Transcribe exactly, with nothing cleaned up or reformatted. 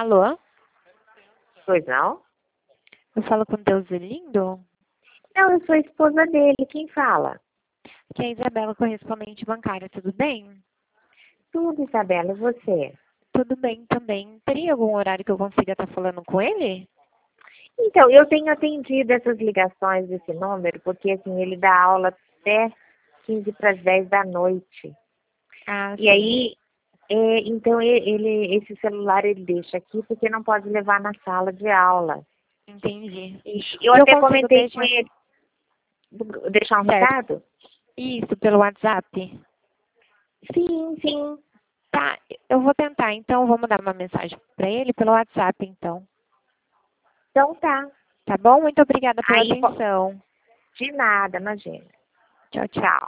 Alô? Pois não? Eu falo com Deus é lindo? Não, eu sou a esposa dele. Quem fala? Que é a Isabela, correspondente bancária, tudo bem? Tudo, Isabela. E você? Tudo bem também. Teria algum horário que eu consiga estar falando com ele? Então, eu tenho atendido essas ligações desse número, porque assim, ele dá aula até quinze para as dez da noite. Ah, E sim. aí, é, então e- ele, esse celular ele deixa aqui porque não pode levar na sala de aula. Entendi. E eu E eu até consigo comentei com deixar... ele, deixar um Certo. recado? Isso, pelo WhatsApp? Sim, sim. Tá, eu vou tentar. Então, eu vou mandar uma mensagem para ele pelo WhatsApp, então. Então tá. Tá bom? Muito obrigada pela Aí, po- atenção. de nada, imagina. Tchau, tchau. Tchau.